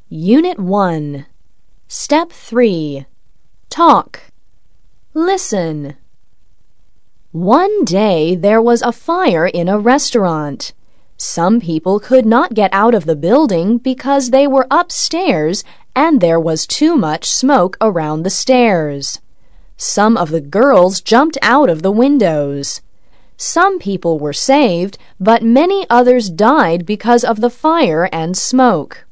Unit 1. Step 3. Talk. Listen. One day there was a fire in a restaurant. Some people could not get out of the building because they were upstairs and there was too much smoke around the stairs. Some of the girls jumped out of the windows. Some people were saved, but many others died because of the fire and smoke.